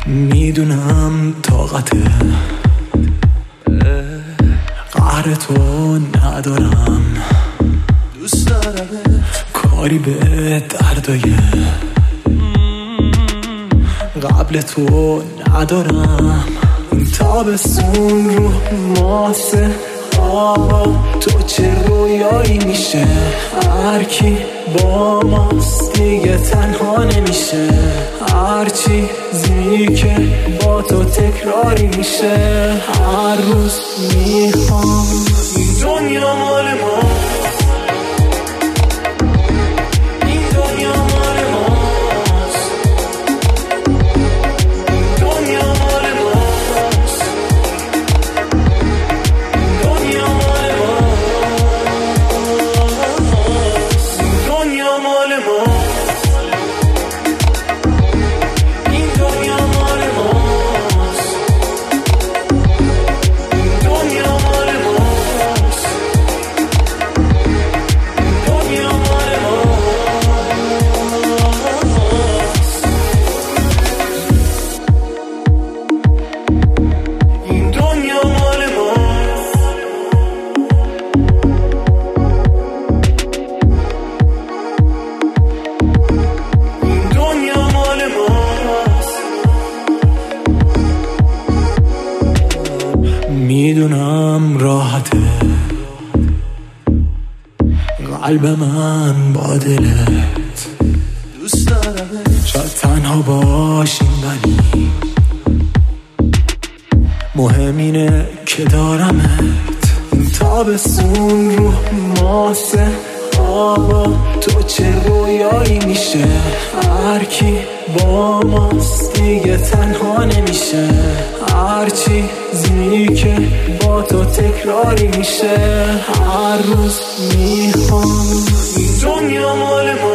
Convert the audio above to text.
میدونم طاقت قهر تو ندارم، دوست دارم کاری به دردای قبل تو ندارم. این تابستون رو ماسه تو چه رویایی میشه، هر کی با ماست دیگه تنها نمیشه، هر چیزی که با تو تکراری میشه. هر روز میخوام این دنیا مال ما، این دنیا مال ماست، این دنیا مال ماست، دنیا مال ماست، دنیا مال ماست، این دنیا مال ماست، دنیا مال ماست، دنیا مال ماست، این دنیا مال ماست. این دنیا مال ماست. میدونم راحته قلب من با دلت، دوست دارم شاید تنها باشیم ولی مهم اینه که دارمت. این تابستون رو ماسه تو چه رویایی میشه، هر کی با ماست دیگه تنها نمیشه، هر چیزی که با تو تکراری میشه. هر روز میخوام این دنیا مال ما،